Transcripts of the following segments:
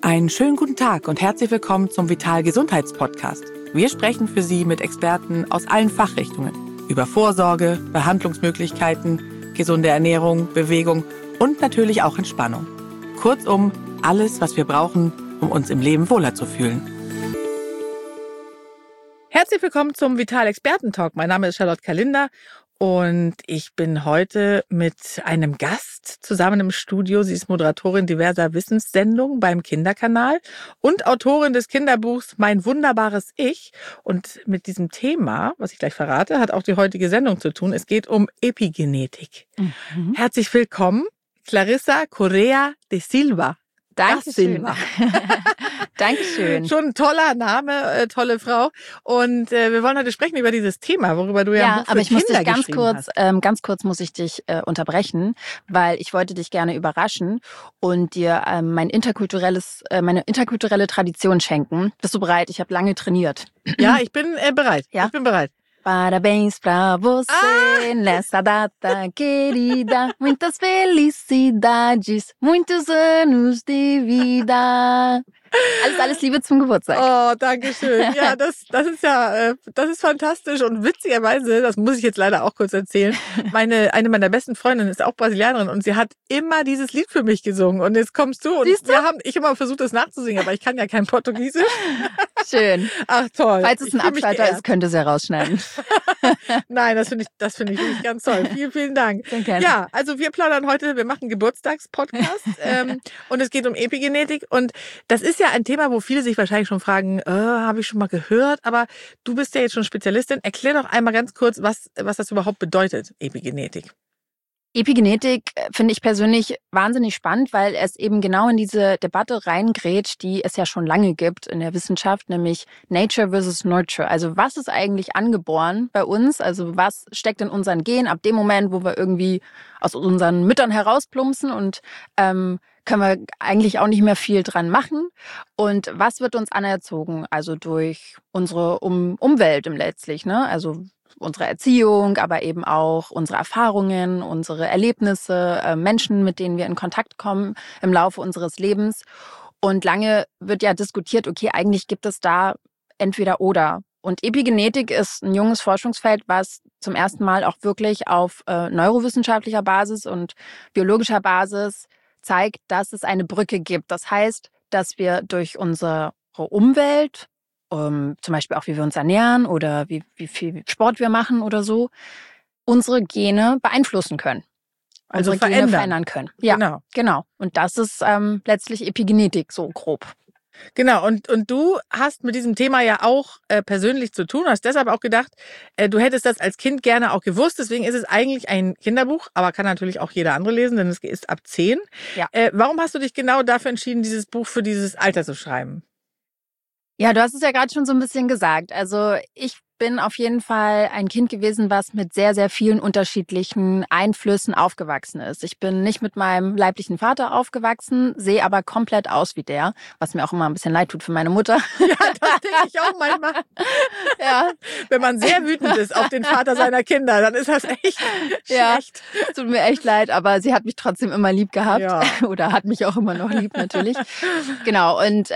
Einen schönen guten Tag und herzlich willkommen zum Vital Gesundheitspodcast. Wir sprechen für Sie mit Experten aus allen Fachrichtungen über Vorsorge, Behandlungsmöglichkeiten, gesunde Ernährung, Bewegung und natürlich auch Entspannung. Kurzum, alles, was wir brauchen, um uns im Leben wohler zu fühlen. Herzlich willkommen zum Vital Experten-Talk. Mein Name ist Charlotte Kalinder und ich bin heute mit einem Gast zusammen im Studio. Sie ist Moderatorin diverser Wissenssendungen beim Kinderkanal und Autorin des Kinderbuchs Mein wunderbares Ich. Und mit diesem Thema, was ich gleich verrate, hat auch die heutige Sendung zu tun. Es geht um Epigenetik. Herzlich willkommen, Clarissa Correa de Silva. Dankeschön. Dankeschön. Schon ein toller Name, tolle Frau. Und wir wollen heute sprechen über dieses Thema, worüber du ja ein Buch für aber ich muss Kinder dich ganz kurz muss ich dich unterbrechen, weil ich wollte dich gerne überraschen und dir meine interkulturelle Tradition schenken. Bist du bereit? Ich habe lange trainiert. Ja, ich bin bereit. Ja? Ich bin bereit. Parabéns pra você nessa data querida, muitas felicidades, muitos anos de vida. Alles Liebe zum Geburtstag. Oh, danke schön. Ja, das ist fantastisch und witzigerweise, das muss ich jetzt leider auch kurz erzählen, eine meiner besten Freundinnen ist auch Brasilianerin und sie hat immer dieses Lied für mich gesungen und jetzt kommst du und ich habe immer versucht, das nachzusingen, aber ich kann ja kein Portugiesisch. Schön. Ach toll. Falls es ein Abschalter ist, könnte sie herausschneiden. Nein, das finde ich wirklich ganz toll. Vielen, vielen Dank. Gerne. Ja, also wir plaudern heute, wir machen einen Geburtstagspodcast und es geht um Epigenetik und das ist ja ein Thema, wo viele sich wahrscheinlich schon fragen, habe ich schon mal gehört, aber du bist ja jetzt schon Spezialistin. Erklär doch einmal ganz kurz, was das überhaupt bedeutet, Epigenetik. Epigenetik finde ich persönlich wahnsinnig spannend, weil es eben genau in diese Debatte reingrätscht, die es ja schon lange gibt in der Wissenschaft, nämlich Nature versus Nurture. Also was ist eigentlich angeboren bei uns? Also was steckt in unseren Genen ab dem Moment, wo wir irgendwie aus unseren Müttern herausplumpsen und können wir eigentlich auch nicht mehr viel dran machen. Und was wird uns anerzogen? Also durch unsere Umwelt im letztlich, ne? Also unsere Erziehung, aber eben auch unsere Erfahrungen, unsere Erlebnisse, Menschen, mit denen wir in Kontakt kommen im Laufe unseres Lebens. Und lange wird ja diskutiert, okay, eigentlich gibt es da entweder oder. Und Epigenetik ist ein junges Forschungsfeld, was zum ersten Mal auch wirklich auf neurowissenschaftlicher Basis und biologischer Basis zeigt, dass es eine Brücke gibt. Das heißt, dass wir durch unsere Umwelt, zum Beispiel auch wie wir uns ernähren oder wie viel Sport wir machen oder so, unsere Gene beeinflussen können. Also unsere Gene verändern können. Ja, genau. Und das ist letztlich Epigenetik, so grob. Genau, und du hast mit diesem Thema ja auch persönlich zu tun, hast deshalb auch gedacht, du hättest das als Kind gerne auch gewusst, deswegen ist es eigentlich ein Kinderbuch, aber kann natürlich auch jeder andere lesen, denn es ist ab 10. Ja. Warum hast du dich genau dafür entschieden, dieses Buch für dieses Alter zu schreiben? Ja, du hast es ja gerade schon so ein bisschen gesagt. Also ich bin auf jeden Fall ein Kind gewesen, was mit sehr, sehr vielen unterschiedlichen Einflüssen aufgewachsen ist. Ich bin nicht mit meinem leiblichen Vater aufgewachsen, sehe aber komplett aus wie der, was mir auch immer ein bisschen leid tut für meine Mutter. Ja, das denke ich auch manchmal. Ja. Wenn man sehr wütend ist auf den Vater seiner Kinder, dann ist das echt schlecht. Es tut mir echt leid, aber sie hat mich trotzdem immer lieb gehabt. Ja. Oder hat mich auch immer noch lieb, natürlich. Genau, und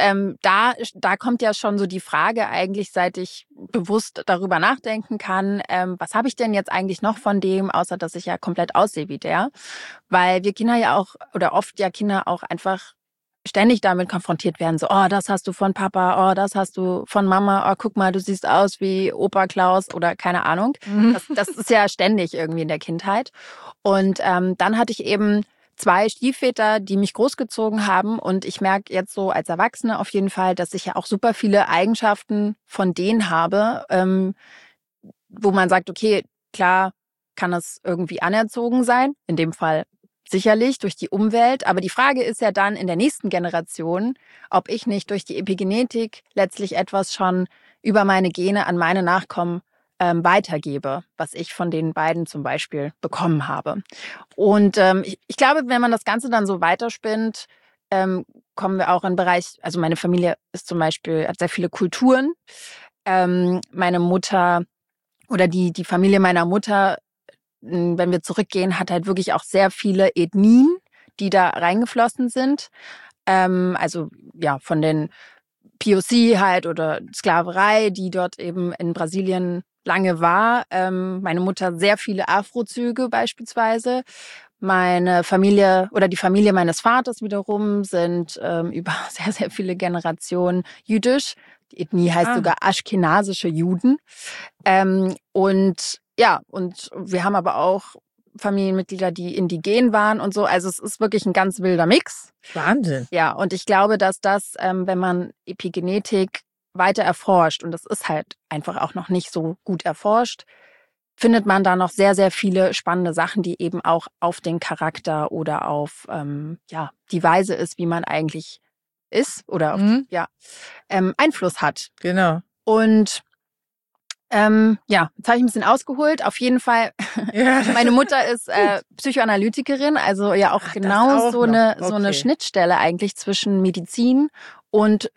da kommt ja schon so die Frage eigentlich, seit ich bewusst darüber nachdenken kann, was habe ich denn jetzt eigentlich noch von dem, außer dass ich ja komplett aussehe wie der. Weil wir Kinder ja auch, oder oft ja Kinder auch einfach ständig damit konfrontiert werden, so, oh, das hast du von Papa, oh, das hast du von Mama, oh, guck mal, du siehst aus wie Opa Klaus oder keine Ahnung. Das ist ja ständig irgendwie in der Kindheit. Und dann hatte ich eben 2 Stiefväter, die mich großgezogen haben und ich merke jetzt so als Erwachsene auf jeden Fall, dass ich ja auch super viele Eigenschaften von denen habe, wo man sagt, okay, klar kann es irgendwie anerzogen sein, in dem Fall sicherlich durch die Umwelt, aber die Frage ist ja dann in der nächsten Generation, ob ich nicht durch die Epigenetik letztlich etwas schon über meine Gene an meine Nachkommen weitergebe, was ich von den beiden zum Beispiel bekommen habe. Und ich glaube, wenn man das Ganze dann so weiterspinnt, kommen wir auch in den Bereich, also meine Familie ist zum Beispiel, hat sehr viele Kulturen. Meine Mutter oder die Familie meiner Mutter, wenn wir zurückgehen, hat halt wirklich auch sehr viele Ethnien, die da reingeflossen sind. also ja von den POC halt oder Sklaverei, die dort eben in Brasilien lange war. Meine Mutter sehr viele Afrozüge beispielsweise. Meine Familie oder die Familie meines Vaters wiederum sind über sehr, sehr viele Generationen jüdisch. Die Ethnie heißt sogar aschkenasische Juden. Und wir haben aber auch Familienmitglieder, die indigen waren und so. Also es ist wirklich ein ganz wilder Mix. Wahnsinn. Ja, und ich glaube, dass das, wenn man Epigenetik weiter erforscht, und das ist halt einfach auch noch nicht so gut erforscht, findet man da noch sehr, sehr viele spannende Sachen, die eben auch auf den Charakter oder auf die Weise ist, wie man eigentlich ist oder auf, Einfluss hat. Genau. Und jetzt habe ich ein bisschen ausgeholt. Auf jeden Fall, meine Mutter ist Psychoanalytikerin, also ja auch genau so eine Schnittstelle eigentlich zwischen Medizin und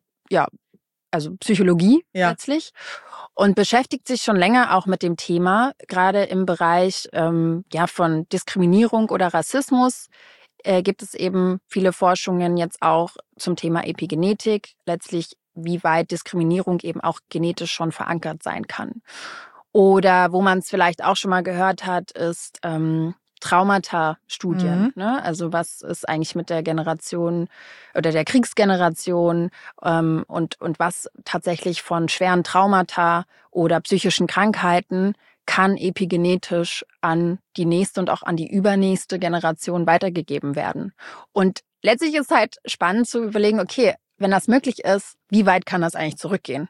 also Psychologie letztlich. Und beschäftigt sich schon länger auch mit dem Thema, gerade im Bereich von Diskriminierung oder Rassismus. Gibt es eben viele Forschungen jetzt auch zum Thema Epigenetik, letztlich wie weit Diskriminierung eben auch genetisch schon verankert sein kann. Oder wo man es vielleicht auch schon mal gehört hat, ist Traumata-Studien. Ne? Also was ist eigentlich mit der Generation oder der Kriegsgeneration und was tatsächlich von schweren Traumata oder psychischen Krankheiten kann epigenetisch an die nächste und auch an die übernächste Generation weitergegeben werden. Und letztlich ist halt spannend zu überlegen, okay, wenn das möglich ist, wie weit kann das eigentlich zurückgehen?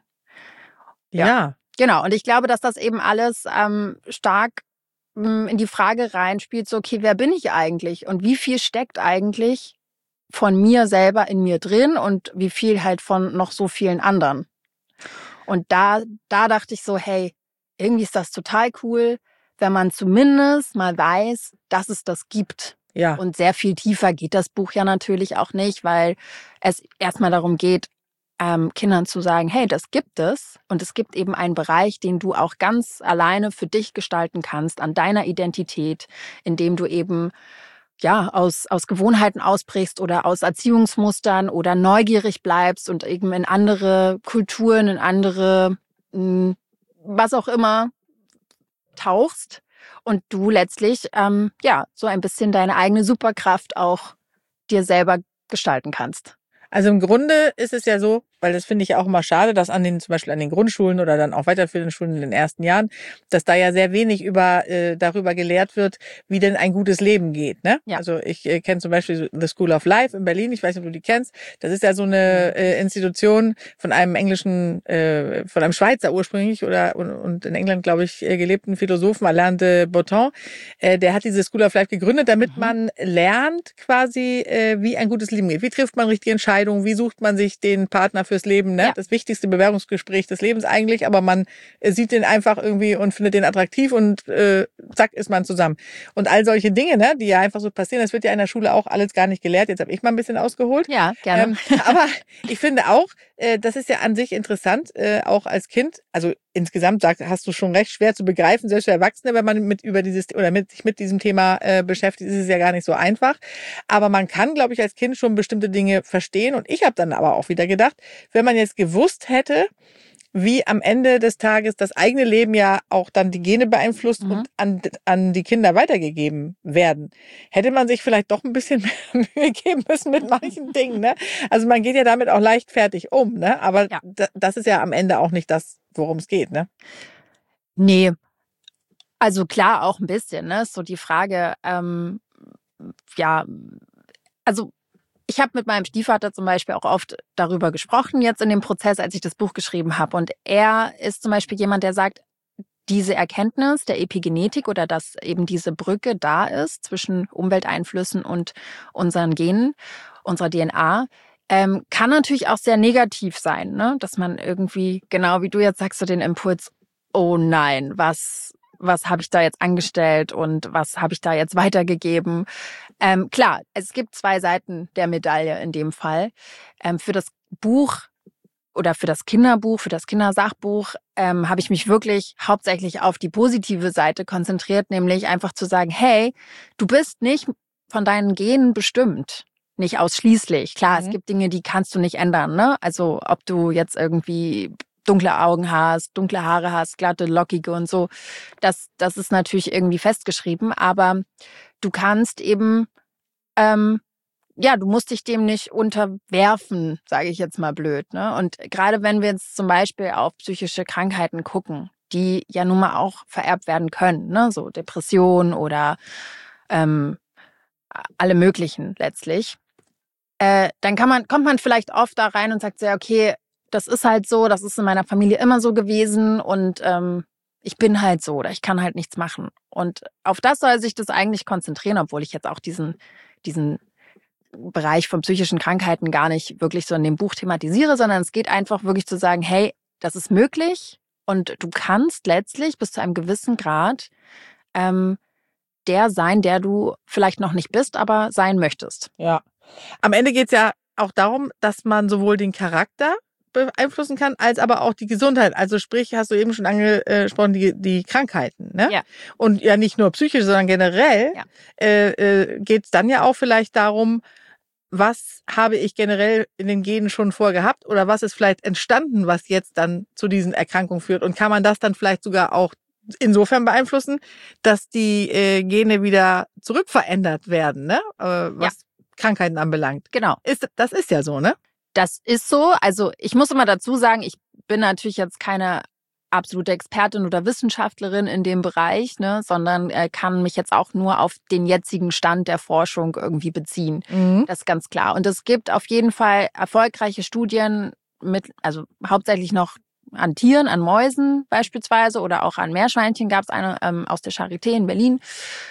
Ja. Genau. Und ich glaube, dass das eben alles stark in die Frage reinspielt, so, okay, wer bin ich eigentlich? Und wie viel steckt eigentlich von mir selber in mir drin und wie viel halt von noch so vielen anderen? Und da dachte ich so, hey, irgendwie ist das total cool, wenn man zumindest mal weiß, dass es das gibt. Ja. Und sehr viel tiefer geht das Buch ja natürlich auch nicht, weil es erstmal darum geht, Kindern zu sagen, hey, das gibt es und es gibt eben einen Bereich, den du auch ganz alleine für dich gestalten kannst, an deiner Identität, indem du eben aus Gewohnheiten ausbrichst oder aus Erziehungsmustern oder neugierig bleibst und eben in andere Kulturen, in andere, was auch immer, tauchst und du letztlich so ein bisschen deine eigene Superkraft auch dir selber gestalten kannst. Also im Grunde ist es ja so, weil das finde ich auch immer schade, dass zum Beispiel an den Grundschulen oder dann auch weiterführenden Schulen in den ersten Jahren, dass da ja sehr wenig darüber gelehrt wird, wie denn ein gutes Leben geht. Ne? Ja. Also ich kenne zum Beispiel The School of Life in Berlin, ich weiß nicht, ob du die kennst. Das ist ja so eine Institution von einem von einem Schweizer ursprünglich und in England, glaube ich, gelebten Philosophen, Alain de Botton. Der hat diese School of Life gegründet, damit man lernt quasi, wie ein gutes Leben geht. Wie trifft man richtige Entscheidungen? Wie sucht man sich den Partner fürs Leben, ne? Ja. Das wichtigste Bewerbungsgespräch des Lebens eigentlich, aber man sieht den einfach irgendwie und findet den attraktiv und zack, ist man zusammen. Und all solche Dinge, ne, die ja einfach so passieren, das wird ja in der Schule auch alles gar nicht gelehrt. Jetzt habe ich mal ein bisschen ausgeholt. Ja, gerne. Aber ich finde auch, das ist ja an sich interessant, auch als Kind. Also insgesamt hast du schon recht, schwer zu begreifen, selbst für Erwachsene, wenn man sich mit diesem Thema beschäftigt, ist es ja gar nicht so einfach. Aber man kann, glaube ich, als Kind schon bestimmte Dinge verstehen. Und ich habe dann aber auch wieder gedacht, wenn man jetzt gewusst hätte, wie am Ende des Tages das eigene Leben ja auch dann die Gene beeinflusst und an die Kinder weitergegeben werden, hätte man sich vielleicht doch ein bisschen mehr Mühe geben müssen mit manchen Dingen. Ne? Also man geht ja damit auch leichtfertig um, ne? Aber das ist ja am Ende auch nicht das, worum es geht. Ne? Nee, also klar auch ein bisschen. Ne? So die Frage, also ich habe mit meinem Stiefvater zum Beispiel auch oft darüber gesprochen jetzt in dem Prozess, als ich das Buch geschrieben habe. Und er ist zum Beispiel jemand, der sagt, diese Erkenntnis der Epigenetik oder dass eben diese Brücke da ist zwischen Umwelteinflüssen und unseren Genen, unserer DNA, kann natürlich auch sehr negativ sein, ne? Dass man irgendwie, genau wie du jetzt sagst, so den Impuls, oh nein, was habe ich da jetzt angestellt und was habe ich da jetzt weitergegeben? Klar, es gibt zwei Seiten der Medaille in dem Fall. Für das Buch oder für das Kinderbuch, für das Kindersachbuch habe ich mich wirklich hauptsächlich auf die positive Seite konzentriert, nämlich einfach zu sagen, hey, du bist nicht von deinen Genen bestimmt. nicht ausschließlich. Klar, es gibt Dinge, die kannst du nicht ändern, ne? Also ob du jetzt irgendwie dunkle Augen hast, dunkle Haare hast, glatte, lockige und so, das ist natürlich irgendwie festgeschrieben. Aber du kannst eben, du musst dich dem nicht unterwerfen, sage ich jetzt mal blöd, ne? Und gerade wenn wir jetzt zum Beispiel auf psychische Krankheiten gucken, die ja nun mal auch vererbt werden können, ne? So Depression oder alle möglichen letztlich. Dann kommt man vielleicht oft da rein und sagt so, ja, okay, das ist halt so, das ist in meiner Familie immer so gewesen und ich bin halt so oder ich kann halt nichts machen. Und auf das soll sich das eigentlich konzentrieren, obwohl ich jetzt auch diesen Bereich von psychischen Krankheiten gar nicht wirklich so in dem Buch thematisiere, sondern es geht einfach wirklich zu sagen, hey, das ist möglich und du kannst letztlich bis zu einem gewissen Grad der sein, der du vielleicht noch nicht bist, aber sein möchtest. Ja. Am Ende geht es ja auch darum, dass man sowohl den Charakter beeinflussen kann, als aber auch die Gesundheit. Also sprich, hast du eben schon angesprochen, die Krankheiten. Ne? Ja. Und ja nicht nur psychisch, sondern generell geht es dann ja auch vielleicht darum, was habe ich generell in den Genen schon vorgehabt oder was ist vielleicht entstanden, was jetzt dann zu diesen Erkrankungen führt. Und kann man das dann vielleicht sogar auch insofern beeinflussen, dass die Gene wieder zurückverändert werden, ne? Was Krankheiten anbelangt. Genau. Das ist ja so, ne? Das ist so. Also ich muss immer dazu sagen, ich bin natürlich jetzt keine absolute Expertin oder Wissenschaftlerin in dem Bereich, ne, sondern kann mich jetzt auch nur auf den jetzigen Stand der Forschung irgendwie beziehen. Das ist ganz klar. Und es gibt auf jeden Fall erfolgreiche Studien also hauptsächlich noch an Tieren, an Mäusen beispielsweise oder auch an Meerschweinchen gab es eine aus der Charité in Berlin.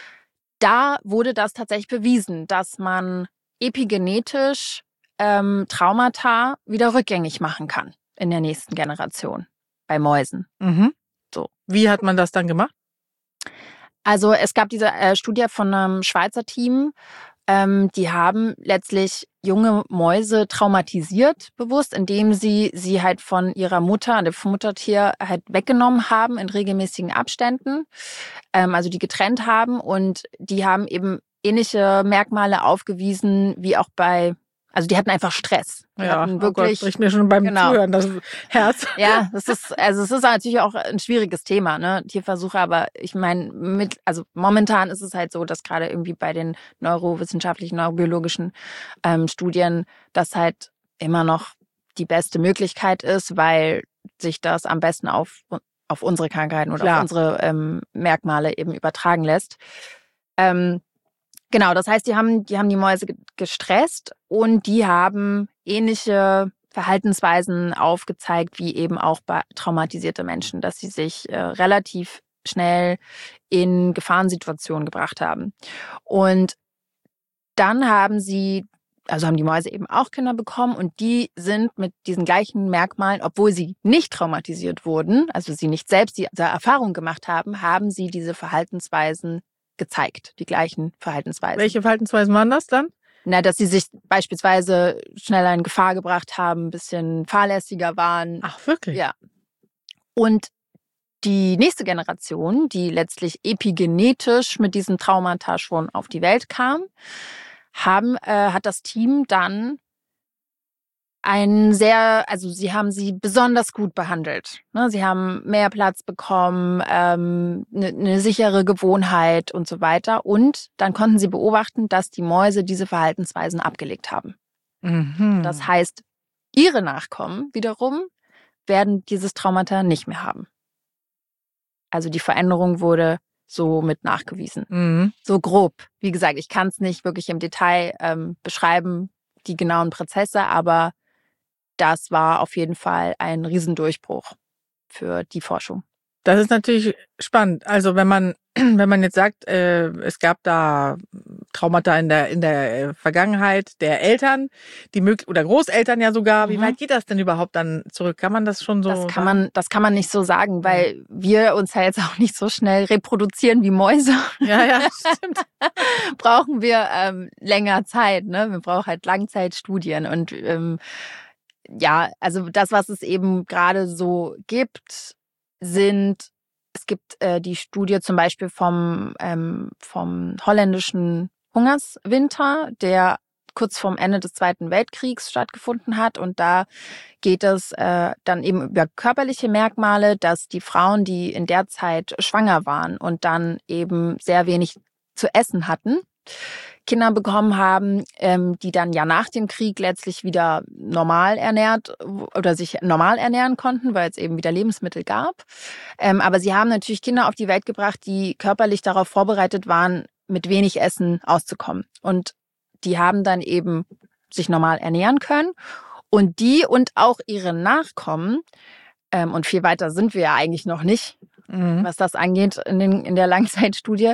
Da wurde das tatsächlich bewiesen, dass man epigenetisch Traumata wieder rückgängig machen kann in der nächsten Generation bei Mäusen. So. Wie hat man das dann gemacht? Also es gab diese Studie von einem Schweizer Team, die haben letztlich junge Mäuse traumatisiert, bewusst, indem sie halt von ihrer Mutter, dem Muttertier, halt weggenommen haben in regelmäßigen Abständen, also die getrennt haben und die haben eben ähnliche Merkmale aufgewiesen wie auch also die hatten einfach Stress. Die hatten wirklich, bricht mir schon beim Zuhören das Herz. Ja, es ist natürlich auch ein schwieriges Thema, ne, Tierversuche, aber ich meine, also momentan ist es halt so, dass gerade irgendwie bei den neurowissenschaftlichen, neurobiologischen Studien das halt immer noch die beste Möglichkeit ist, weil sich das am besten auf unsere Krankheiten oder auf unsere Merkmale eben übertragen lässt. Genau, das heißt, die haben die Mäuse gestresst und die haben ähnliche Verhaltensweisen aufgezeigt, wie eben auch bei traumatisierte Menschen, dass sie sich relativ schnell in Gefahrensituationen gebracht haben. Und dann haben die Mäuse eben auch Kinder bekommen und die sind mit diesen gleichen Merkmalen, obwohl sie nicht traumatisiert wurden, also sie nicht selbst diese Erfahrung gemacht haben, haben sie diese Verhaltensweisen gezeigt, die gleichen Verhaltensweisen. Welche Verhaltensweisen waren das dann? Na, dass sie sich beispielsweise schneller in Gefahr gebracht haben, ein bisschen fahrlässiger waren. Ach, wirklich? Ja. Und die nächste Generation, die letztlich epigenetisch mit diesen Traumata schon auf die Welt kam, hat das Team dann sie haben sie besonders gut behandelt. Sie haben mehr Platz bekommen, eine sichere Gewohnheit und so weiter. Und dann konnten sie beobachten, dass die Mäuse diese Verhaltensweisen abgelegt haben. Das heißt, ihre Nachkommen wiederum werden dieses Traumata nicht mehr haben. Also die Veränderung wurde so mit nachgewiesen. So grob. Wie gesagt, ich kann es nicht wirklich im Detail beschreiben, die genauen Prozesse, aber das war auf jeden Fall ein Riesendurchbruch für die Forschung. Das ist natürlich spannend. Also wenn man jetzt sagt, es gab da Traumata in der Vergangenheit der Eltern, oder Großeltern ja sogar, wie weit geht das denn überhaupt dann zurück? Kann man das schon so sagen? Das kann man nicht so sagen, weil wir uns ja jetzt auch nicht so schnell reproduzieren wie Mäuse. Ja, stimmt. Brauchen wir länger Zeit, ne? Wir brauchen halt Langzeitstudien und also das, was es eben gerade so gibt, es gibt die Studie zum Beispiel vom holländischen Hungerswinter, der kurz vorm Ende des Zweiten Weltkriegs stattgefunden hat. Und da geht es dann eben über körperliche Merkmale, dass die Frauen, die in der Zeit schwanger waren und dann eben sehr wenig zu essen hatten, Kinder bekommen haben, die dann ja nach dem Krieg letztlich wieder normal ernährt oder sich normal ernähren konnten, weil es eben wieder Lebensmittel gab. Aber sie haben natürlich Kinder auf die Welt gebracht, die körperlich darauf vorbereitet waren, mit wenig Essen auszukommen. Und die haben dann eben sich normal ernähren können. Und die und auch ihre Nachkommen, und viel weiter sind wir ja eigentlich noch nicht, was das angeht in der Langzeitstudie,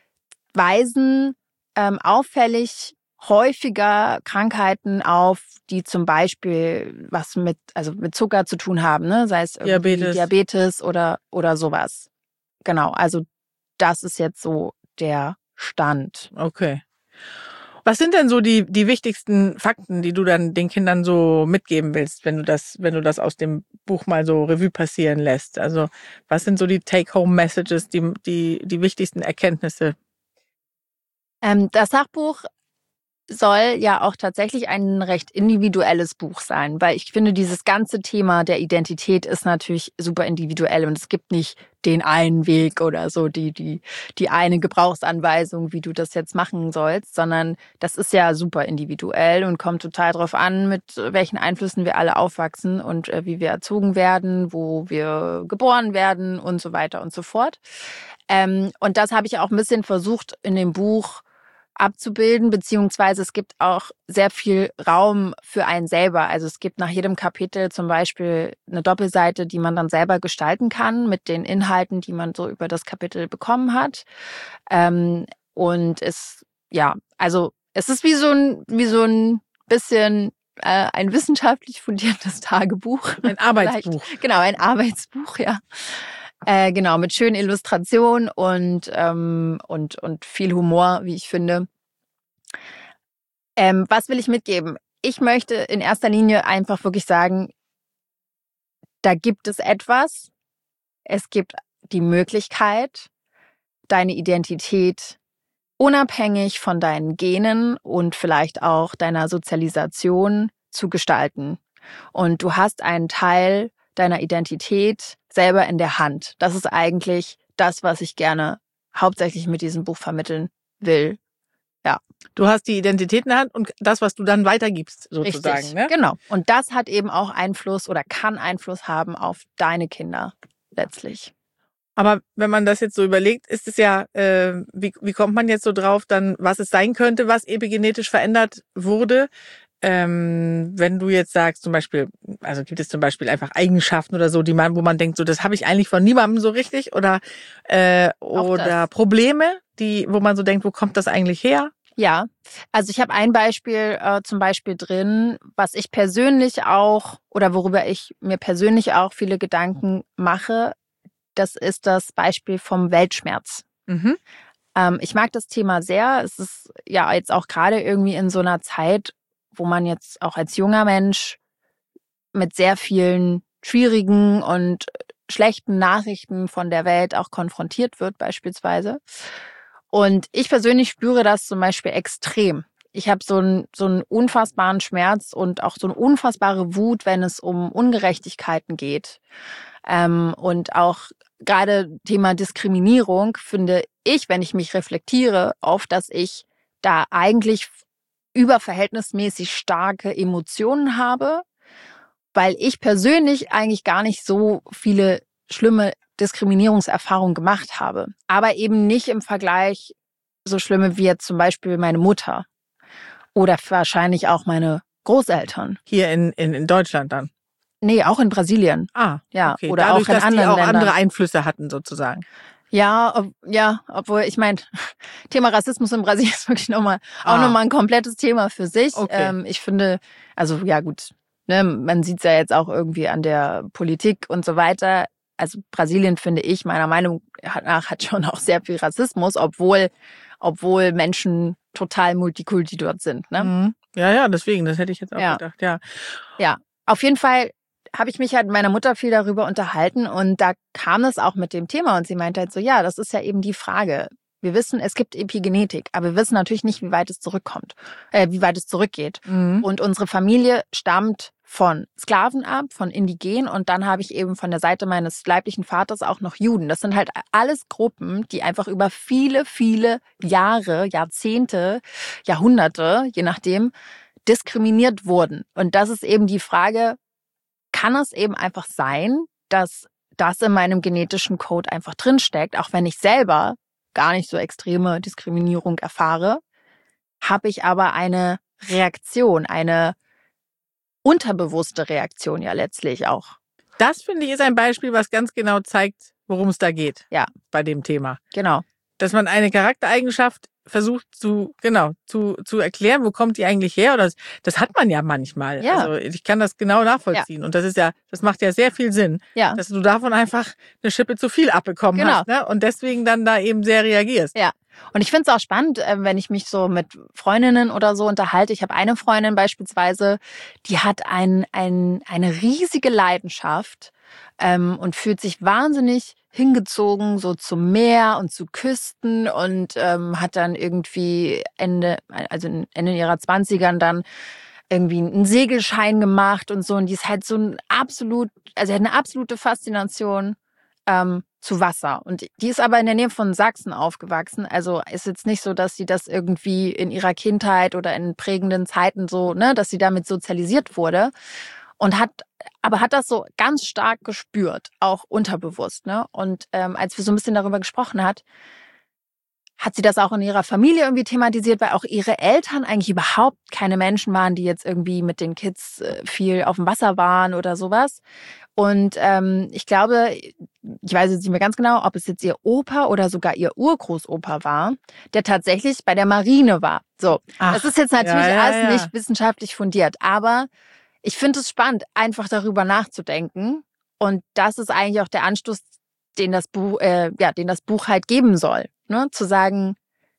weisen auffällig häufiger Krankheiten auf, die zum Beispiel was mit Zucker zu tun haben, ne? Sei es Diabetes oder sowas. Genau, also das ist jetzt so der Stand. Okay. Was sind denn so die wichtigsten Fakten, die du dann den Kindern so mitgeben willst, wenn du das aus dem Buch mal so Revue passieren lässt? Also was sind so die Take-Home-Messages, die wichtigsten Erkenntnisse? Das Sachbuch soll ja auch tatsächlich ein recht individuelles Buch sein, weil ich finde, dieses ganze Thema der Identität ist natürlich super individuell und es gibt nicht den einen Weg oder so, die eine Gebrauchsanweisung, wie du das jetzt machen sollst, sondern das ist ja super individuell und kommt total drauf an, mit welchen Einflüssen wir alle aufwachsen und wie wir erzogen werden, wo wir geboren werden und so weiter und so fort. Und das habe ich auch ein bisschen versucht in dem Buch abzubilden, beziehungsweise es gibt auch sehr viel Raum für einen selber. Also es gibt nach jedem Kapitel zum Beispiel eine Doppelseite, die man dann selber gestalten kann mit den Inhalten, die man so über das Kapitel bekommen hat. Und es ist wie so ein bisschen ein wissenschaftlich fundiertes Tagebuch. Ein Arbeitsbuch. Genau, ein Arbeitsbuch, ja. Genau, mit schönen Illustrationen und viel Humor, wie ich finde. Was will ich mitgeben? Ich möchte in erster Linie einfach wirklich sagen, da gibt es etwas. Es gibt die Möglichkeit, deine Identität unabhängig von deinen Genen und vielleicht auch deiner Sozialisation zu gestalten. Und du hast einen Teil deiner Identität selber in der Hand. Das ist eigentlich das, was ich gerne hauptsächlich mit diesem Buch vermitteln will. Ja. Du hast die Identität in der Hand und das, was du dann weitergibst, sozusagen. Richtig, ne? Genau. Und das hat eben auch Einfluss oder kann Einfluss haben auf deine Kinder letztlich. Aber wenn man das jetzt so überlegt, ist es ja, wie kommt man jetzt so drauf, dann, was es sein könnte, was epigenetisch verändert wurde? Wenn du jetzt sagst, zum Beispiel, also gibt es zum Beispiel einfach Eigenschaften oder so, wo man denkt, so, das habe ich eigentlich von niemandem so richtig, oder Probleme, wo man so denkt, wo kommt das eigentlich her? Ja, also ich habe ein Beispiel zum Beispiel drin, was ich persönlich auch oder worüber ich mir persönlich auch viele Gedanken mache. Das ist das Beispiel vom Weltschmerz. Mhm. Ich mag das Thema sehr. Es ist ja jetzt auch gerade irgendwie in so einer Zeit, wo man jetzt auch als junger Mensch mit sehr vielen schwierigen und schlechten Nachrichten von der Welt auch konfrontiert wird beispielsweise. Und ich persönlich spüre das zum Beispiel extrem. Ich habe so einen unfassbaren Schmerz und auch so eine unfassbare Wut, wenn es um Ungerechtigkeiten geht. Und auch gerade Thema Diskriminierung finde ich, wenn ich mich reflektiere, oft, dass ich da eigentlich überverhältnismäßig starke Emotionen habe, weil ich persönlich eigentlich gar nicht so viele schlimme Diskriminierungserfahrungen gemacht habe. Aber eben nicht im Vergleich so schlimme wie jetzt zum Beispiel meine Mutter oder wahrscheinlich auch meine Großeltern. Hier in Deutschland dann? Nee, auch in Brasilien. Ah, ja, okay. Oder dadurch, auch in dass anderen die auch Ländern. andere Einflüsse hatten sozusagen. Ja, obwohl, ich meine, Thema Rassismus in Brasilien ist wirklich nochmal ein komplettes Thema für sich. Okay. Ich finde, also ja gut, ne, man sieht es ja jetzt auch irgendwie an der Politik und so weiter. Also Brasilien, finde ich, meiner Meinung nach, hat schon auch sehr viel Rassismus, obwohl Menschen total Multikulti dort sind. Ne? Mhm. Ja, deswegen, das hätte ich jetzt auch gedacht, ja. Ja, auf jeden Fall habe ich mich halt mit meiner Mutter viel darüber unterhalten und da kam es auch mit dem Thema und sie meinte halt so, ja, das ist ja eben die Frage. Wir wissen, es gibt Epigenetik, aber wir wissen natürlich nicht, wie weit es zurückgeht. Und unsere Familie stammt von Sklaven ab, von Indigenen, und dann habe ich eben von der Seite meines leiblichen Vaters auch noch Juden. Das sind halt alles Gruppen, die einfach über viele, viele Jahre, Jahrzehnte, Jahrhunderte, je nachdem, diskriminiert wurden. Und das ist eben die Frage, kann es eben einfach sein, dass das in meinem genetischen Code einfach drinsteckt, auch wenn ich selber gar nicht so extreme Diskriminierung erfahre, habe ich aber eine Reaktion, eine unterbewusste Reaktion ja letztlich auch. Das, finde ich, ist ein Beispiel, was ganz genau zeigt, worum es da geht. Ja. Bei dem Thema. Genau. Dass man eine Charaktereigenschaft versucht zu erklären, wo kommt die eigentlich her? Oder das hat man ja manchmal. Ja. Also ich kann das genau nachvollziehen. Ja. Und das macht ja sehr viel Sinn, ja. dass du davon einfach eine Schippe zu viel abbekommen hast, ne? Und deswegen dann da eben sehr reagierst. Ja. Und ich finde es auch spannend, wenn ich mich so mit Freundinnen oder so unterhalte. Ich habe eine Freundin beispielsweise, die hat eine riesige Leidenschaft und fühlt sich wahnsinnig hingezogen so zum Meer und zu Küsten und hat dann irgendwie Ende ihrer 20ern dann irgendwie einen Segelschein gemacht und so. Und die ist halt so hat eine absolute Faszination zu Wasser. Und die ist aber in der Nähe von Sachsen aufgewachsen. Also ist jetzt nicht so, dass sie das irgendwie in ihrer Kindheit oder in prägenden Zeiten so, ne, dass sie damit sozialisiert wurde. Und hat das so ganz stark gespürt, auch unterbewusst, ne? Und als wir so ein bisschen darüber gesprochen hat sie das auch in ihrer Familie irgendwie thematisiert, weil auch ihre Eltern eigentlich überhaupt keine Menschen waren, die jetzt irgendwie mit den Kids viel auf dem Wasser waren oder sowas. Und ich glaube, ich weiß jetzt nicht mehr ganz genau, ob es jetzt ihr Opa oder sogar ihr Urgroßopa war, der tatsächlich bei der Marine war. So, das ist jetzt natürlich alles nicht wissenschaftlich fundiert, aber ich finde es spannend, einfach darüber nachzudenken. Und das ist eigentlich auch der Anstoß, den das Buch halt geben soll. Ne? Zu sagen,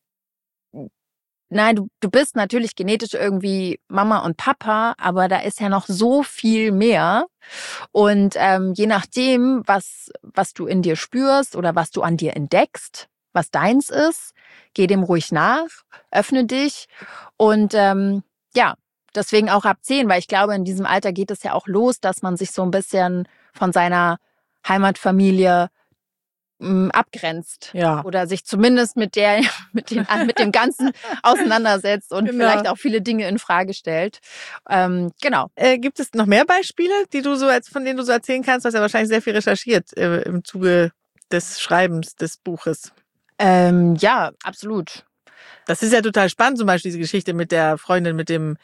nein, du bist natürlich genetisch irgendwie Mama und Papa, aber da ist ja noch so viel mehr. Und je nachdem, was du in dir spürst oder was du an dir entdeckst, was deins ist, geh dem ruhig nach, öffne dich und deswegen auch ab 10, weil ich glaube, in diesem Alter geht es ja auch los, dass man sich so ein bisschen von seiner Heimatfamilie abgrenzt. Ja. Oder sich zumindest mit dem Ganzen auseinandersetzt und vielleicht auch viele Dinge in Frage stellt. Genau. Gibt es noch mehr Beispiele, von denen du so erzählen kannst? Du hast ja wahrscheinlich sehr viel recherchiert im Zuge des Schreibens des Buches. Ja, absolut. Das ist ja total spannend, zum Beispiel diese Geschichte mit der Freundin, mit dem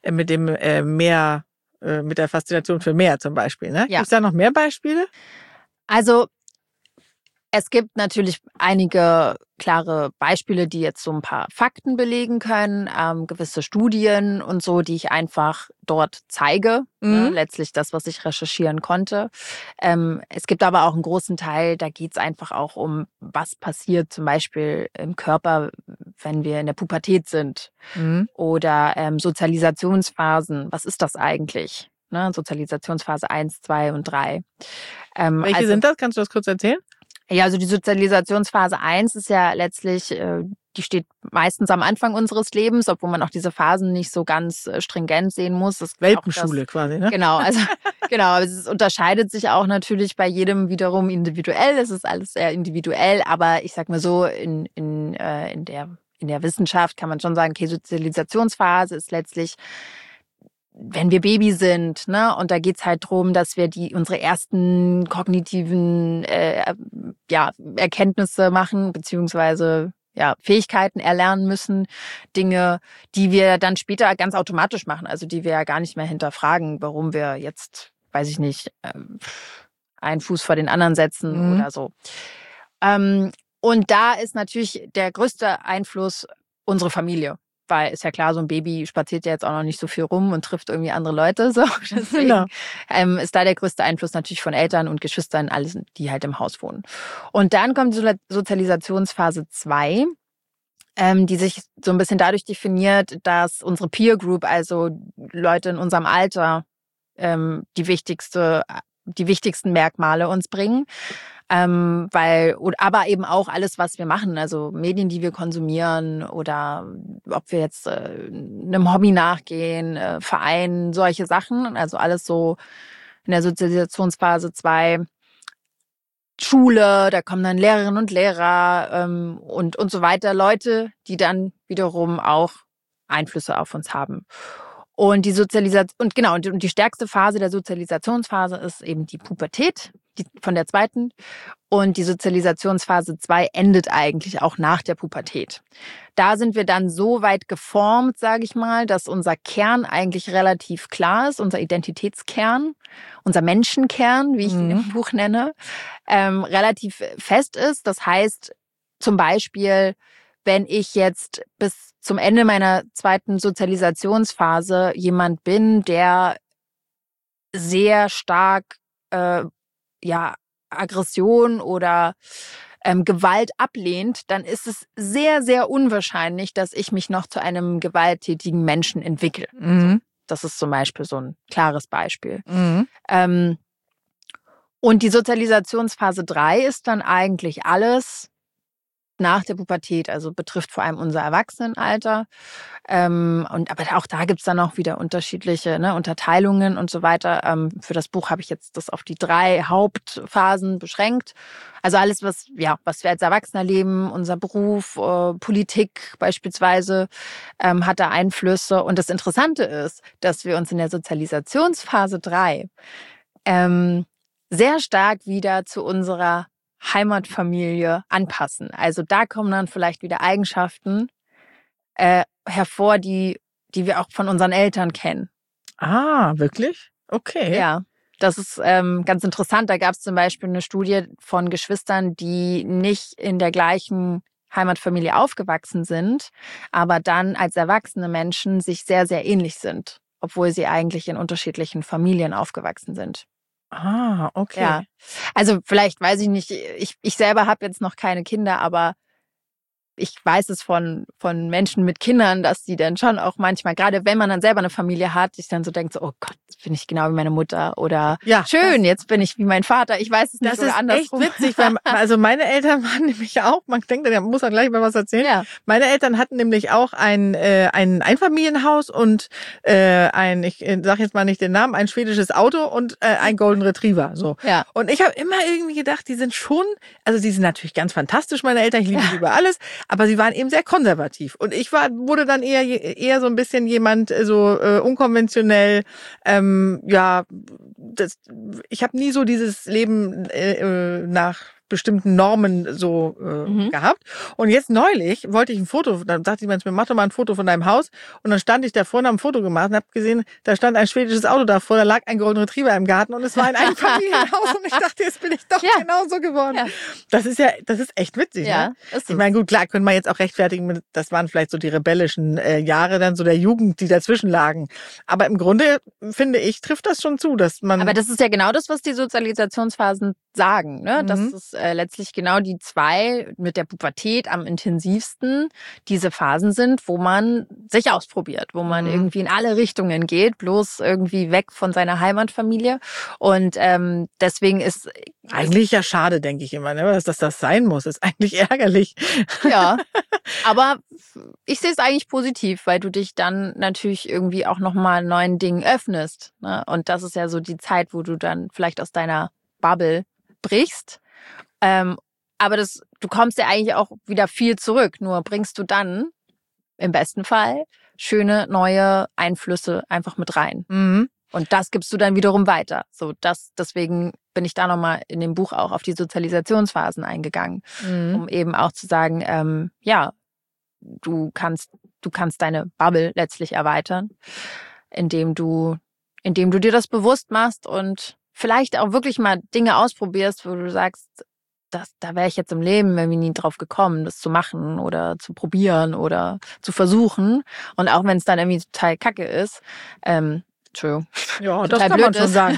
Meer, mit der Faszination für Meer zum Beispiel. Ne? Ja. Gibt es da noch mehr Beispiele? Also es gibt natürlich einige klare Beispiele, die jetzt so ein paar Fakten belegen können, gewisse Studien und so, die ich einfach dort zeige. Ne? Letztlich das, was ich recherchieren konnte. Es gibt aber auch einen großen Teil, da geht es einfach auch um, was passiert zum Beispiel im Körper, wenn wir in der Pubertät sind. Oder Sozialisationsphasen. Was ist das eigentlich? Ne? Sozialisationsphase 1, 2 und 3. Welche sind das? Kannst du das kurz erzählen? Ja, also die Sozialisationsphase 1 ist ja letztlich, die steht meistens am Anfang unseres Lebens, obwohl man auch diese Phasen nicht so ganz stringent sehen muss. Das Welpenschule quasi, ne? Genau, aber es unterscheidet sich auch natürlich bei jedem wiederum individuell. Es ist alles sehr individuell, aber ich sag mal so, in der Wissenschaft kann man schon sagen, okay, Sozialisationsphase ist letztlich, wenn wir Baby sind, ne, und da geht's halt drum, dass wir unsere ersten kognitiven Erkenntnisse machen, beziehungsweise Fähigkeiten erlernen müssen, Dinge, die wir dann später ganz automatisch machen, also die wir ja gar nicht mehr hinterfragen, warum wir jetzt, weiß ich nicht, einen Fuß vor den anderen setzen oder so. Und da ist natürlich der größte Einfluss unsere Familie. Weil ist ja klar, so ein Baby spaziert ja jetzt auch noch nicht so viel rum und trifft irgendwie andere Leute. So. Deswegen ist da der größte Einfluss natürlich von Eltern und Geschwistern, alles, die halt im Haus wohnen. Und dann kommt die Sozialisationsphase 2, die sich so ein bisschen dadurch definiert, dass unsere Peer Group, also Leute in unserem Alter, die wichtigsten Merkmale uns bringen. Aber eben auch alles, was wir machen, also Medien, die wir konsumieren oder ob wir jetzt einem Hobby nachgehen, Verein, solche Sachen, also alles so in der Sozialisationsphase 2. Schule, da kommen dann Lehrerinnen und Lehrer und so weiter, Leute, die dann wiederum auch Einflüsse auf uns haben. Und die und die stärkste Phase der Sozialisationsphase ist eben die Pubertät, von der zweiten. Und die Sozialisationsphase 2 endet eigentlich auch nach der Pubertät. Da sind wir dann so weit geformt, sage ich mal, dass unser Kern eigentlich relativ klar ist, unser Identitätskern, unser Menschenkern, wie ich ihn im Buch nenne, relativ fest ist. Das heißt zum Beispiel, wenn ich jetzt bis zum Ende meiner zweiten Sozialisationsphase jemand bin, der sehr stark Aggression oder Gewalt ablehnt, dann ist es sehr, sehr unwahrscheinlich, dass ich mich noch zu einem gewalttätigen Menschen entwickle. So, das ist zum Beispiel so ein klares Beispiel. Und die Sozialisationsphase 3 ist dann eigentlich alles nach der Pubertät, also betrifft vor allem unser Erwachsenenalter. Aber auch da gibt's dann auch wieder unterschiedliche Unterteilungen und so weiter. Für das Buch habe ich jetzt das auf die 3 Hauptphasen beschränkt. Also alles, was wir als Erwachsener leben, unser Beruf, Politik beispielsweise, hat da Einflüsse. Und das Interessante ist, dass wir uns in der Sozialisationsphase 3 sehr stark wieder zu unserer Heimatfamilie anpassen. Also da kommen dann vielleicht wieder Eigenschaften hervor, die wir auch von unseren Eltern kennen. Ah, wirklich? Okay. Ja, das ist ganz interessant. Da gab es zum Beispiel eine Studie von Geschwistern, die nicht in der gleichen Heimatfamilie aufgewachsen sind, aber dann als erwachsene Menschen sich sehr, sehr ähnlich sind, obwohl sie eigentlich in unterschiedlichen Familien aufgewachsen sind. Ah, okay. Ja, also vielleicht weiß ich nicht, ich selber habe jetzt noch keine Kinder, aber ich weiß es von Menschen mit Kindern, dass die dann schon auch manchmal, gerade wenn man dann selber eine Familie hat, sich dann so denkt, so, oh Gott, jetzt bin ich genau wie meine Mutter oder schön, jetzt bin ich wie mein Vater. Ich weiß es nicht, oder andersrum. Das ist echt witzig, weil also meine Eltern waren nämlich auch, man denkt, der muss ja gleich mal was erzählen. Ja. Meine Eltern hatten nämlich auch ein Einfamilienhaus und ich sag jetzt mal nicht den Namen, ein schwedisches Auto und ein Golden Retriever. So. Ja. Und ich habe immer irgendwie gedacht, die sind natürlich ganz fantastisch, meine Eltern, ich liebe sie über alles. Aber sie waren eben sehr konservativ. Und ich wurde dann eher so ein bisschen jemand unkonventionell. Ich habe nie so dieses Leben nach bestimmten Normen so gehabt. Und jetzt neulich wollte ich ein Foto, dann sagte jemand mir, mach doch mal ein Foto von deinem Haus. Und dann stand ich da vorne, habe ein Foto gemacht und habe gesehen, da stand ein schwedisches Auto davor, da lag ein Golden Retriever im Garten und es war ein Einfamilienhaus. Und ich dachte, jetzt bin ich doch genauso geworden. Ja. Das ist echt witzig. Ja, ne? Ich meine, gut, klar, können wir jetzt auch rechtfertigen, das waren vielleicht so die rebellischen Jahre dann so der Jugend, die dazwischen lagen. Aber im Grunde, finde ich, trifft das schon zu, dass man... Aber das ist ja genau das, was die Sozialisationsphasen sagen, ne? Das ist letztlich genau die 2 mit der Pubertät am intensivsten diese Phasen sind, wo man sich ausprobiert, wo man irgendwie in alle Richtungen geht, bloß irgendwie weg von seiner Heimatfamilie. Und deswegen ist eigentlich ja schade, denke ich immer, ne? Dass das sein muss. Ist eigentlich ärgerlich. Ja, aber ich sehe es eigentlich positiv, weil du dich dann natürlich irgendwie auch nochmal neuen Dingen öffnest. Ne? Und das ist ja so die Zeit, wo du dann vielleicht aus deiner Bubble brichst. Aber du kommst ja eigentlich auch wieder viel zurück. Nur bringst du dann im besten Fall schöne neue Einflüsse einfach mit rein. Und das gibst du dann wiederum weiter. Deswegen bin ich da nochmal in dem Buch auch auf die Sozialisationsphasen eingegangen, um eben auch zu sagen, du kannst deine Bubble letztlich erweitern, indem du dir das bewusst machst und vielleicht auch wirklich mal Dinge ausprobierst, wo du sagst, da wäre ich jetzt im Leben irgendwie nie drauf gekommen, das zu machen oder zu probieren oder zu versuchen. Und auch wenn es dann irgendwie total kacke ist, Entschuldigung. Ja, das kann man schon sagen.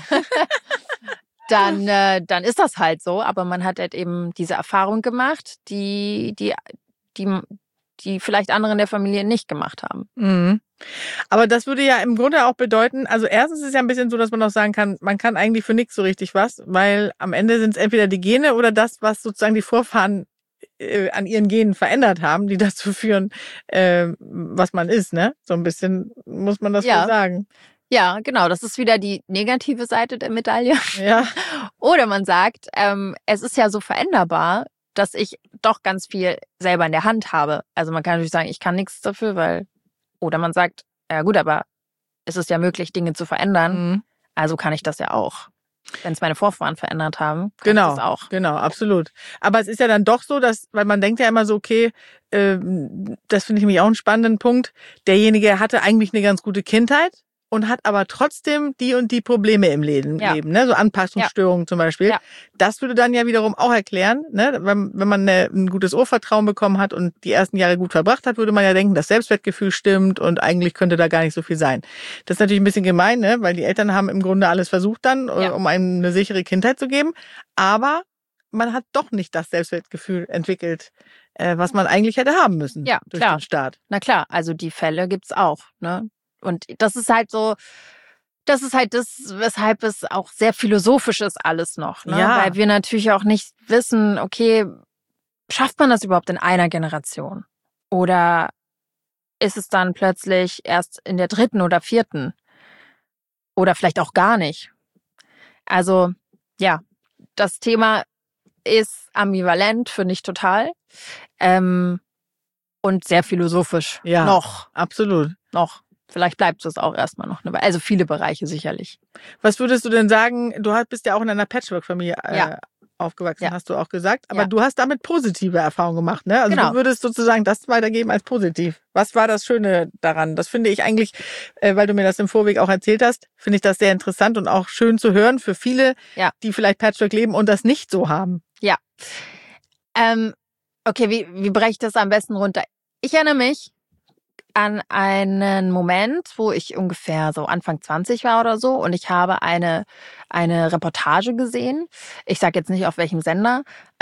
Dann ist das halt so. Aber man hat halt eben diese Erfahrung gemacht, die vielleicht andere in der Familie nicht gemacht haben. Aber das würde ja im Grunde auch bedeuten, also erstens ist es ja ein bisschen so, dass man auch sagen kann, man kann eigentlich für nichts so richtig was, weil am Ende sind es entweder die Gene oder das, was sozusagen die Vorfahren an ihren Genen verändert haben, die dazu führen, was man ist, ne? So ein bisschen muss man das wohl sagen. Ja, genau. Das ist wieder die negative Seite der Medaille. Ja. Oder man sagt, es ist ja so veränderbar, dass ich doch ganz viel selber in der Hand habe. Also man kann natürlich sagen, ich kann nichts dafür, weil, oder man sagt, ja gut, aber es ist ja möglich, Dinge zu verändern. Also kann ich das ja auch. Wenn es meine Vorfahren verändert haben, kann ich das auch. Genau, absolut. Aber es ist ja dann doch so, dass, weil man denkt ja immer so, okay, das finde ich nämlich auch einen spannenden Punkt, derjenige hatte eigentlich eine ganz gute Kindheit und hat aber trotzdem die und die Probleme im Leben, ne? So Anpassungsstörungen zum Beispiel. Ja. Das würde dann ja wiederum auch erklären, ne? Wenn man ein gutes Urvertrauen bekommen hat und die ersten Jahre gut verbracht hat, würde man ja denken, das Selbstwertgefühl stimmt und eigentlich könnte da gar nicht so viel sein. Das ist natürlich ein bisschen gemein, ne? Weil die Eltern haben im Grunde alles versucht dann, um einem eine sichere Kindheit zu geben. Aber man hat doch nicht das Selbstwertgefühl entwickelt, was man eigentlich hätte haben müssen durch den Staat. Na klar, also die Fälle gibt's auch, ne? Und das ist halt so, das ist halt das, weshalb es auch sehr philosophisch ist alles noch, ne? Ja. Weil wir natürlich auch nicht wissen, okay, schafft man das überhaupt in einer Generation? Oder ist es dann plötzlich erst in der 3. oder 4.? Oder vielleicht auch gar nicht? Also, ja, das Thema ist ambivalent, finde ich total. Und sehr philosophisch. Ja, noch. Absolut. Noch. Vielleicht bleibt es auch erstmal noch. Also viele Bereiche sicherlich. Was würdest du denn sagen? Du bist ja auch in einer Patchwork-Familie aufgewachsen, hast du auch gesagt. Aber du hast damit positive Erfahrungen gemacht, ne? Also du würdest sozusagen das weitergeben als positiv. Was war das Schöne daran? Das finde ich eigentlich, weil du mir das im Vorweg auch erzählt hast, finde ich das sehr interessant und auch schön zu hören für viele, die vielleicht Patchwork leben und das nicht so haben. Ja. Okay, wie breche ich das am besten runter? Ich erinnere mich an einen Moment, wo ich ungefähr so Anfang 20 war oder so und ich habe eine Reportage gesehen. Ich sage jetzt nicht auf welchem Sender.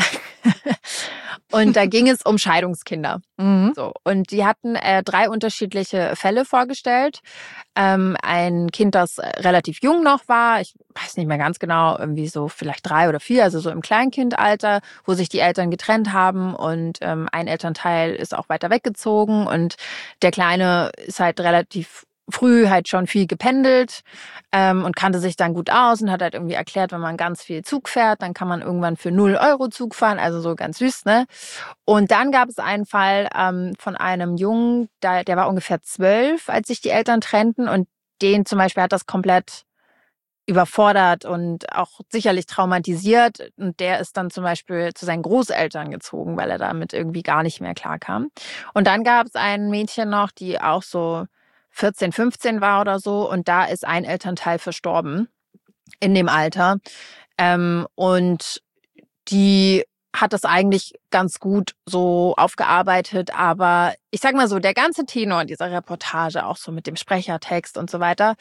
Und da ging es um Scheidungskinder. So, und die hatten 3 unterschiedliche Fälle vorgestellt. Ein Kind, das relativ jung noch war, ich weiß nicht mehr ganz genau, irgendwie so vielleicht 3 oder 4, also so im Kleinkindalter, wo sich die Eltern getrennt haben und ein Elternteil ist auch weiter weggezogen und der Kleine ist halt relativ früh halt schon viel gependelt und kannte sich dann gut aus und hat halt irgendwie erklärt, wenn man ganz viel Zug fährt, dann kann man irgendwann für 0 € Zug fahren, also so ganz süß, ne? Und dann gab es einen Fall von einem Jungen, der war ungefähr 12, als sich die Eltern trennten und den zum Beispiel hat das komplett überfordert und auch sicherlich traumatisiert und der ist dann zum Beispiel zu seinen Großeltern gezogen, weil er damit irgendwie gar nicht mehr klarkam. Und dann gab es ein Mädchen noch, die auch so 14, 15 war oder so und da ist ein Elternteil verstorben in dem Alter und die hat das eigentlich ganz gut so aufgearbeitet, aber ich sag mal so, der ganze Tenor dieser Reportage, auch so mit dem Sprechertext und so weiter,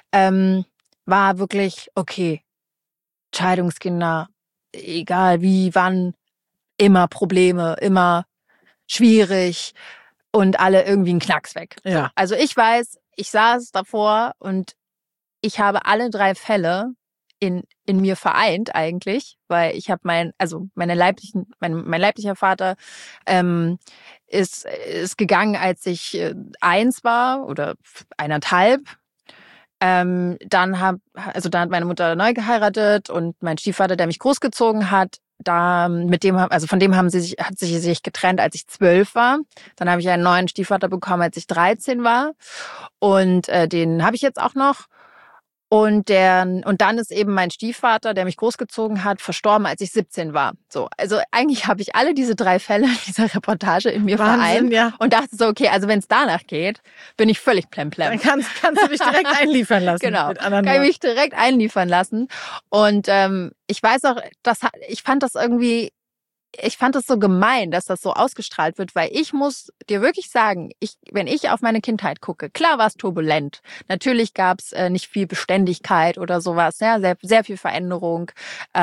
war wirklich, okay, Scheidungskinder, egal wie, wann, immer Probleme, immer schwierig, und alle irgendwie einen Knacks weg. Ja. Also ich weiß, ich saß davor und ich habe alle 3 Fälle in mir vereint eigentlich, weil ich habe mein leiblicher Vater ist gegangen, als ich 1 war oder 1,5. Dann hat meine Mutter neu geheiratet und mein Stiefvater, der mich großgezogen hat, von dem hat sie sich getrennt, als ich 12 war. Dann habe ich einen neuen Stiefvater bekommen, als ich 13 war. Und den habe ich jetzt auch noch. Und dann ist eben mein Stiefvater, der mich großgezogen hat, verstorben, als ich 17 war. So, also eigentlich habe ich alle diese 3 Fälle dieser Reportage in mir vereint und dachte so, okay, also wenn es danach geht, bin ich völlig plemplem. Dann kannst du dich direkt einliefern lassen. Genau, kann ich mich direkt einliefern lassen. Und ich weiß auch, ich fand das so gemein, dass das so ausgestrahlt wird, weil ich muss dir wirklich sagen, wenn ich auf meine Kindheit gucke, klar war es turbulent. Natürlich gab es nicht viel Beständigkeit oder sowas, ja, sehr, sehr viel Veränderung,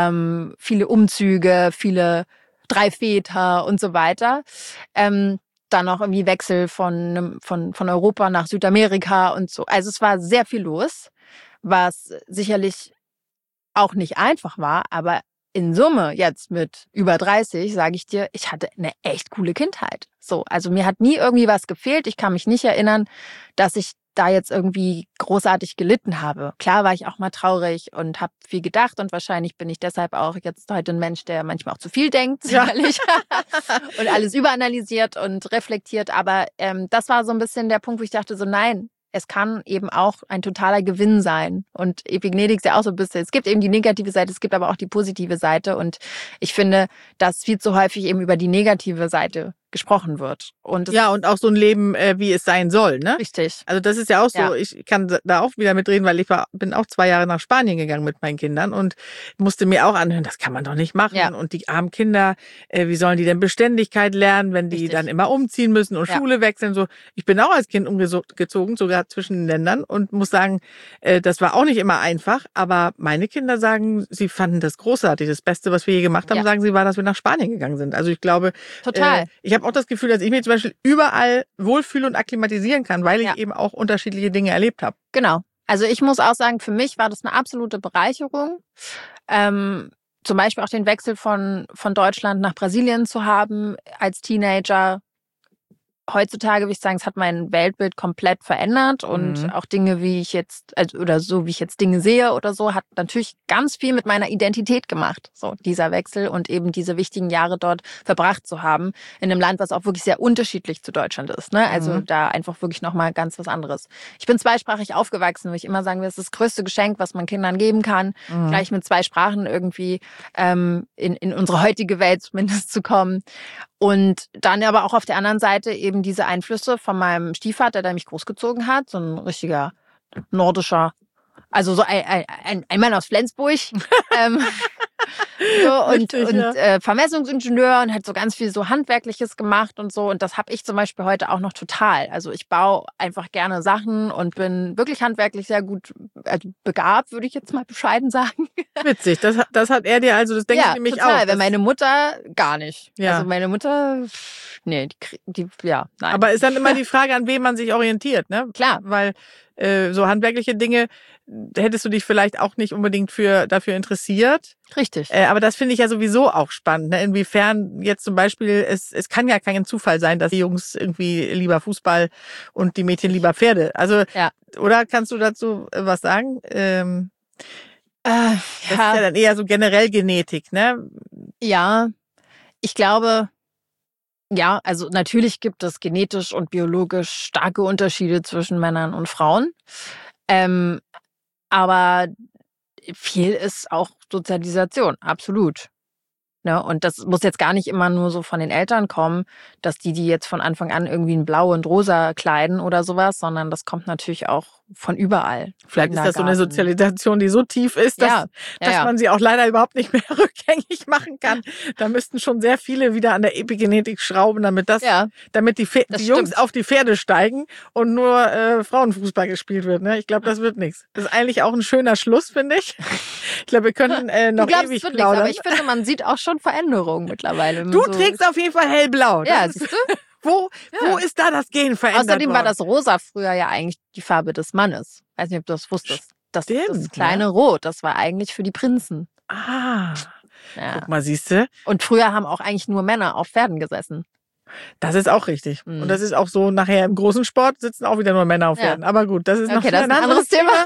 viele Umzüge, viele 3 Väter und so weiter. dann noch irgendwie Wechsel von Europa nach Südamerika und so. Also es war sehr viel los, was sicherlich auch nicht einfach war, aber in Summe jetzt mit über 30, sage ich dir, ich hatte eine echt coole Kindheit. So, also mir hat nie irgendwie was gefehlt. Ich kann mich nicht erinnern, dass ich da jetzt irgendwie großartig gelitten habe. Klar war ich auch mal traurig und habe viel gedacht und wahrscheinlich bin ich deshalb auch jetzt heute ein Mensch, der manchmal auch zu viel denkt, sicherlich, und alles überanalysiert und reflektiert. Aber das war so ein bisschen der Punkt, wo ich dachte so, nein, es kann eben auch ein totaler Gewinn sein. Und Epigenetik ist ja auch so ein bisschen, es gibt eben die negative Seite, es gibt aber auch die positive Seite. Und ich finde, dass viel zu häufig eben über die negative Seite gesprochen wird. Und und auch so ein Leben, wie es sein soll, ne? Richtig. Also das ist ja auch so, ja. Ich kann da auch wieder mitreden, weil bin auch 2 Jahre nach Spanien gegangen mit meinen Kindern und musste mir auch anhören, das kann man doch nicht machen. Ja. Und die armen Kinder, wie sollen die denn Beständigkeit lernen, wenn die dann immer umziehen müssen und Schule wechseln? So, ich bin auch als Kind umgezogen, sogar zwischen den Ländern und muss sagen, das war auch nicht immer einfach, aber meine Kinder sagen, sie fanden das großartig. Das Beste, was wir je gemacht haben, sagen sie, war, dass wir nach Spanien gegangen sind. Also ich glaube, total. Ich habe auch das Gefühl, dass ich mich zum Beispiel überall wohlfühle und akklimatisieren kann, weil ich eben auch unterschiedliche Dinge erlebt habe. Genau. Also ich muss auch sagen, für mich war das eine absolute Bereicherung. Zum Beispiel auch den Wechsel von Deutschland nach Brasilien zu haben als Teenager. Heutzutage würde ich sagen, es hat mein Weltbild komplett verändert und auch Dinge, wie ich jetzt, oder so wie ich jetzt Dinge sehe oder so, hat natürlich ganz viel mit meiner Identität gemacht. So, dieser Wechsel und eben diese wichtigen Jahre dort verbracht zu haben in einem Land, was auch wirklich sehr unterschiedlich zu Deutschland ist. Ne? Also da einfach wirklich nochmal ganz was anderes. Ich bin zweisprachig aufgewachsen, wo ich immer sagen will, das ist das größte Geschenk, was man Kindern geben kann, gleich mit 2 Sprachen irgendwie in unsere heutige Welt zumindest zu kommen. Und dann aber auch auf der anderen Seite eben diese Einflüsse von meinem Stiefvater, der mich großgezogen hat, so ein richtiger nordischer, also so ein Mann aus Flensburg. Vermessungsingenieur und hat so ganz viel so Handwerkliches gemacht und so. Und das habe ich zum Beispiel heute auch noch total. Also ich baue einfach gerne Sachen und bin wirklich handwerklich sehr gut begabt, würde ich jetzt mal bescheiden sagen. Witzig, das hat er dir, also das denke ich nämlich total, auch. Weil meine Mutter gar nicht. Ja. Also meine Mutter, nee, nein. Aber ist dann immer die Frage, an wem man sich orientiert, ne? Klar. Weil so handwerkliche Dinge hättest du dich vielleicht auch nicht unbedingt dafür interessiert. Richtig. Aber das finde ich ja sowieso auch spannend. Ne? Inwiefern jetzt zum Beispiel, es kann ja kein Zufall sein, dass die Jungs irgendwie lieber Fußball und die Mädchen lieber Pferde. Also, oder kannst du dazu was sagen? Das ist ja dann eher so generell Genetik, ne? Ja, ich glaube, ja, also natürlich gibt es genetisch und biologisch starke Unterschiede zwischen Männern und Frauen. Aber viel ist auch Sozialisation, absolut. Ne? Und das muss jetzt gar nicht immer nur so von den Eltern kommen, dass die jetzt von Anfang an irgendwie in Blau und Rosa kleiden oder sowas, sondern das kommt natürlich auch von überall. Vielleicht ist das so eine Sozialisation, die so tief ist, dass man sie auch leider überhaupt nicht mehr rückgängig machen kann. Da müssten schon sehr viele wieder an der Epigenetik schrauben, damit die Jungs auf die Pferde steigen und nur Frauenfußball gespielt wird. Ne? Ich glaube, das wird nichts. Das ist eigentlich auch ein schöner Schluss, finde ich. Ich glaube, wir können noch ewig plaudern. Aber ich finde, man sieht auch schon Veränderungen mittlerweile. Du trägst auf jeden Fall hellblau. Ja, siehst du? Wo ist da das Gen verändert Außerdem worden? war das Rosa früher ja eigentlich die Farbe des Mannes. Weiß nicht, ob du das wusstest. Das kleine Rot, das war eigentlich für die Prinzen. Ah, guck mal, siehste. Und früher haben auch eigentlich nur Männer auf Pferden gesessen. Das ist auch richtig. Und das ist auch so, nachher im großen Sport sitzen auch wieder nur Männer auf Pferden. Aber gut, das ist noch ein anderes Thema.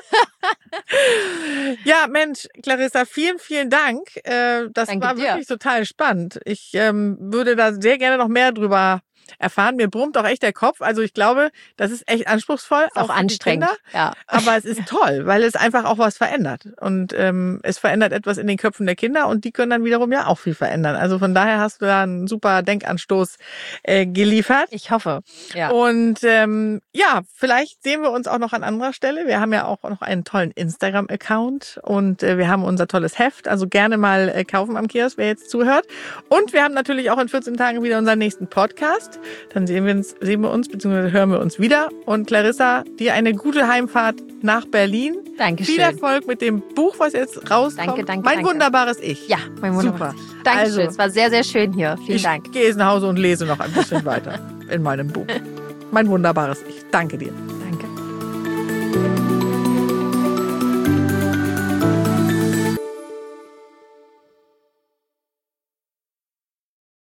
Ja, Mensch, Clarissa, vielen, vielen Dank. Das war wirklich total spannend. Ich würde da sehr gerne noch mehr drüber erfahren. Mir brummt auch echt der Kopf. Also ich glaube, das ist echt anspruchsvoll. Ist auch anstrengend. Ja. Aber es ist toll, weil es einfach auch was verändert. Und es verändert etwas in den Köpfen der Kinder und die können dann wiederum ja auch viel verändern. Also von daher hast du da einen super Denkanstoß geliefert. Ich hoffe. Ja. Und vielleicht sehen wir uns auch noch an anderer Stelle. Wir haben ja auch noch einen tollen Instagram-Account und wir haben unser tolles Heft. Also gerne mal kaufen am Kiosk, wer jetzt zuhört. Und wir haben natürlich auch in 14 Tagen wieder unseren nächsten Podcast. Dann sehen wir uns bzw. hören wir uns wieder. Und Clarissa, dir eine gute Heimfahrt nach Berlin. Dankeschön. Viel Erfolg mit dem Buch, was jetzt rauskommt. Danke. Mein wunderbares Ich. Ja, mein wunderbares Ich. Dankeschön. Es war sehr, sehr schön hier. Vielen Dank. Ich gehe jetzt nach Hause und lese noch ein bisschen weiter. in meinem Buch. Mein wunderbares Ich. Danke dir.